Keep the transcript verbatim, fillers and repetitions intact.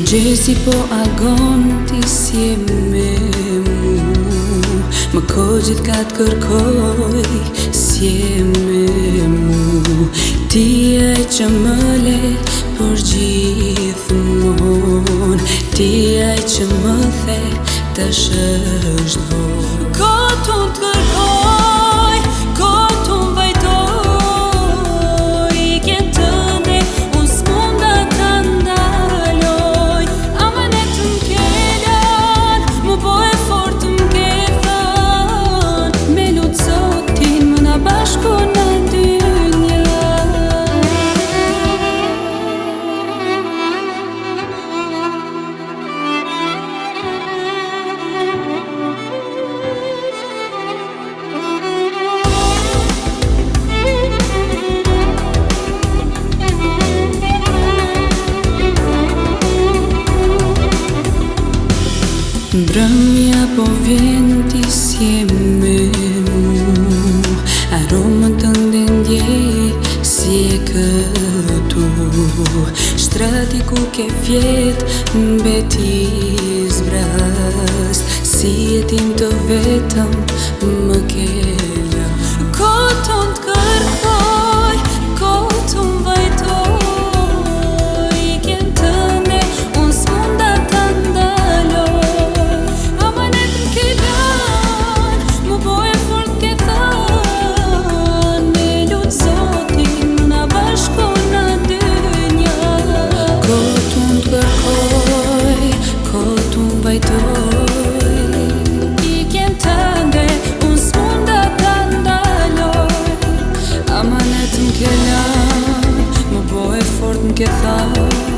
Mëngjesi po agon ti si e me mu, më ko gjithë ka të kërkoj si e me mu. Ti e që më le për gjithmon, ti e që më the tash është vonë. Kotu të kërkoj, kotu më vajtoj, i kjen tënde unë s'munda ta ndaloj. Amanet m'ke lan, më po e fort m'ke thën, me lut Zotin më na bashkon në dynja. Mbrëmja po vjen ti si e me mu, aromën tënde ndjej si e këtu. Shtrati ku ke fjet mbeti zbrast, si e tim të vetëm më ke lënë. Koton të kërkoj, koton vajtoj, i kjen tënde unë s'munda ta ndaloj. Amanet m'ke lan, më po e fort m'ke thën, me lut Zotin më na bashkon në dynja. Koton të kërkoj, koton vajtoj, i kjen tënde unë s'munda ta ndaloj. Amanet m'ke lan, më po e fort m'ke thën,